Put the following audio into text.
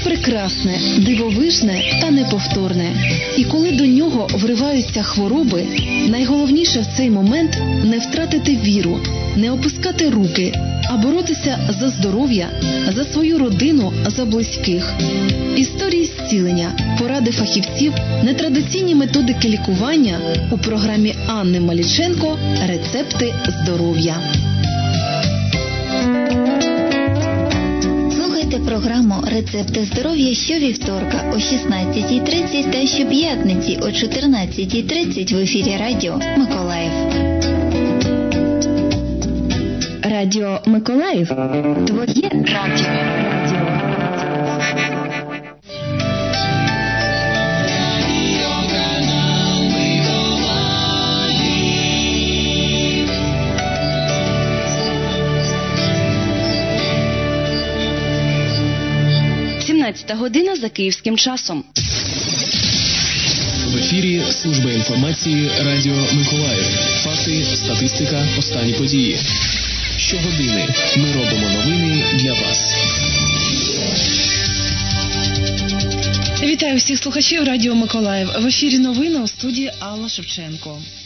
прекрасне, дивовижне та неповторне. І коли до нього вриваються хвороби, найголовніше в цей момент не втратити віру, не опускати руки, а боротися за здоров'я, за свою родину, за близьких. Історії зцілення, поради фахівців, нетрадиційні методики лікування у програмі Анни Маліченко «Рецепти здоров'я». Слухайте програму «Рецепти здоров'я» щовівторка о 16:30 та щоп'ятниці о 14:30 в ефірі Радіо Миколаїв. Радіо Миколаїв. Твоє радіо. Година за київським часом. В ефірі служба інформації Радіо Миколаїв. Факти, статистика, останні події. Щогодини ми робимо новини для вас. Вітаю всіх слухачів Радіо Миколаїв. В ефірі новини у студії Алла Шевченко.